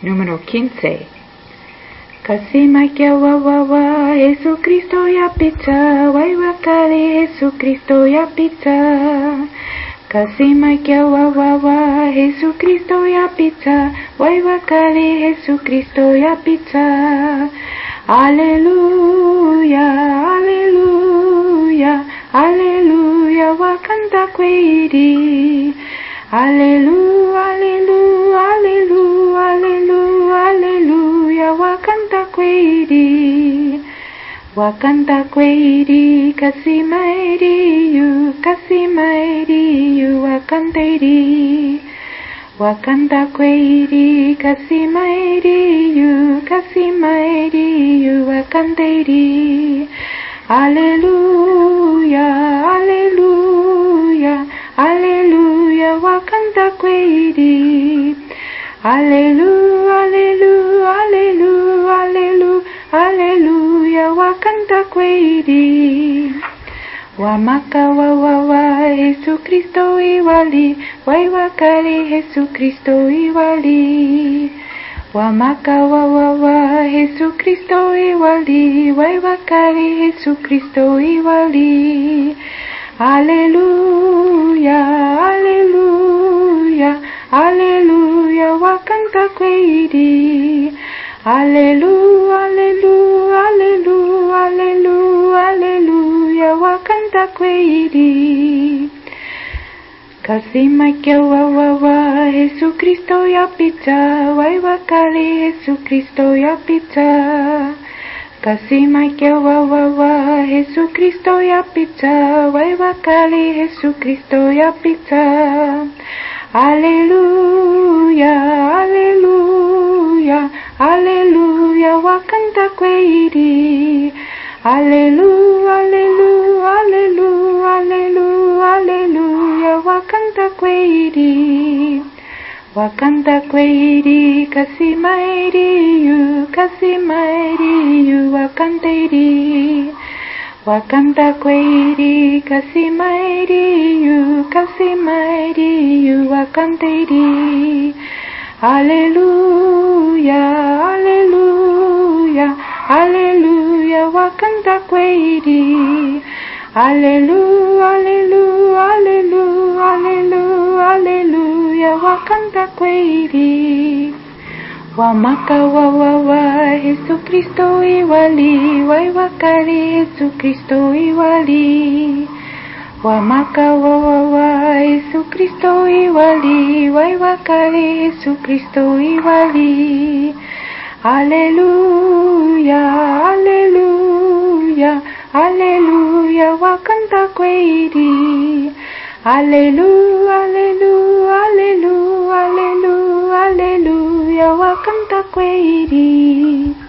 Número 15. Kasima kia wawawa, Jesucristo yapita, waiwakali Jesucristo yapita. Kasima kia wawawa, Jesucristo yapita, waiwakali Jesucristo yapita. Aleluya, aleluya, aleluya, wakanta kweli. Aleluya, aleluya, aleluya, aleluya, aleluya, wakanta kweli. Wakanta kweli, kasimairiyu, kasimairiyu, wakantairi. Wakanta kweli, kasimairiyu, kasimairiyu, wakantairi. Aleluya, aleluya, aleluya, wakanta kweli. Aleluya, aleluya, aleluya, aleluya, aleluya, wakanta kweli. Wamaka wawawa, Jesucristo iwali, waiwakali Jesucristo iwali. Wamaka wawawa, Jesucristo iwali, waiwakali Jesucristo iwali. Aleluya, aleluya, aleluya, wakanta kweli. Aleluya, aleluya, aleluya, aleluya, aleluya, wakanta kweli. Kasima kia wawawa, Jesucristo yapita, waiwakali Jesucristo yapita. Kasima kia wawawa, Jesucristo yapita, waiwakali Jesucristo yapita. Aleluya, aleluya, aleluya, wakanta kweli. Aleluya, aleluya, aleluya, aleluya, aleluya, wakanta kweli. Wakanta kweli, kasimairiyu, kasimairiyu, wakantairi. Wakanta kweli, kasimairiyu, kasimairiyu, wakantairi. Aleluya, aleluya, aleluya, wakanta kweli. Aleluya, aleluya, aleluya, aleluya, aleluya, wakanta kweli. Wamaka wawawa, Jesucristo iwali, waiwakali Jesucristo iwali. Wamaka wawawa, Jesucristo iwali, waiwakali Jesucristo iwali. Aleluya, aleluya, aleluya, wakanta kweli. Aleluya, aleluya, aleluya, aleluya, aleluya, wakanta kweli.